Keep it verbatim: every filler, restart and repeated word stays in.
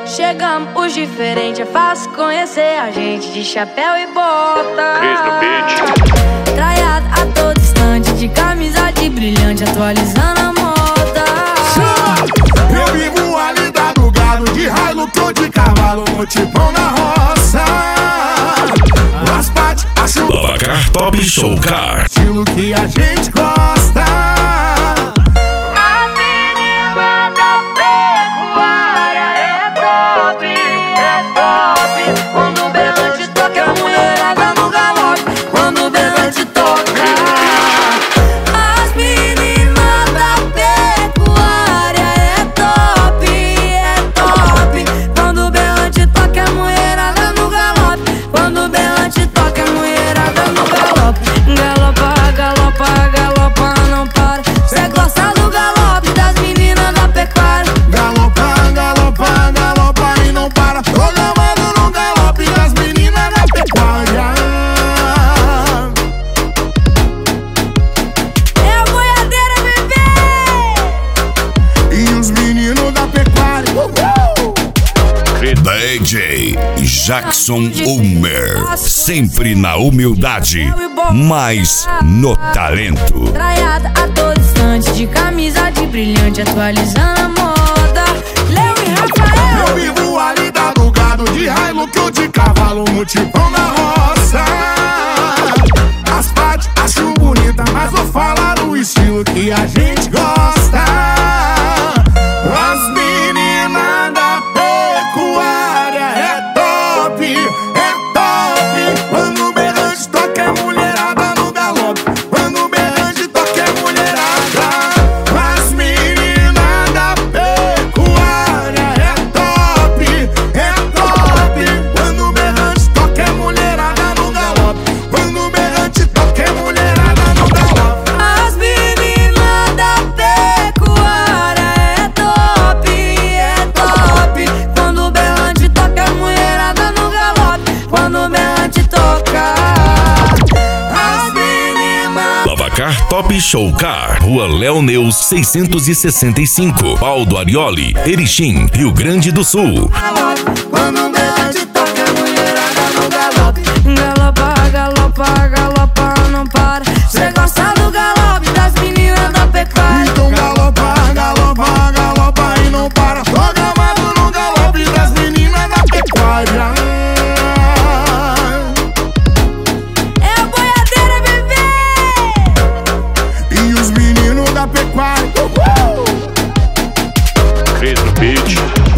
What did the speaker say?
Chegamos os diferentes, é fácil conhecer a gente de chapéu e bota. Traiado a todo instante, de camisa de brilhante, atualizando a moda. Eu vivo ali da do gado, de Hilux ou de cavalo, no tipão na roça. As pates, a chuva, Lavacar Top Show Car, estilo que a gente gosta. A menina da pecuária é top, é top. Quando o berrante toca, a mulherada no galope. Quando o berrante toca, as meninas da pecuária é top, é top. Quando o berrante toca, a mulherada no galope. Quando o berrante toca, a mulherada no galope. Galopa, galopa, galopa, não para. Cê gosta do galope das meninas da pecuária. Galopa, galopa, galopa e não para. Tô gamando no galope das meninas da pecuária. É a boiadeira, bebê! E os meninos da pecuária. Uhul! D J Jackson Ulmer, sempre na humildade, mas no talento. Traiada a todo instante, de camisa de brilhante, atualizando a moda. Leo e Rafael. Eu vivo ali da do gado, de Hilux ou de cavalo, no tipão na roça. As pates, acho bonita, mas vou falar o estilo que a gente gosta. As meninas da pecuária é top, é top. Quando o berrante toca, é mulherada no galope. Quando o berrante toca, é mulherada. As meninas da pecuária é top, é top. Quando o berrante toca, é mulherada no galope. Quando o berrante toca, é mulherada no galope. As meninas da pecuária é top, é top. Quando o berrante toca, a mulherada no galope. Quando o berrante toca, As meninas Lavacar Top Show Car, Rua Léo Neus seiscentos e sessenta e cinco, Aldo Arioli, Erechim, Rio Grande do Sul. galope. quando o berrante toca, é mulherada no galope. Galopa, galopa, galopa, não para. Cê gosta do galope das meninas da pecuária. Então galopa, galopa, galopa e não para. Tô gamado no galope das meninas da pecuária. É a boiadeira, bebê! E os meninos da pecuária. Uhul! Cris no beat.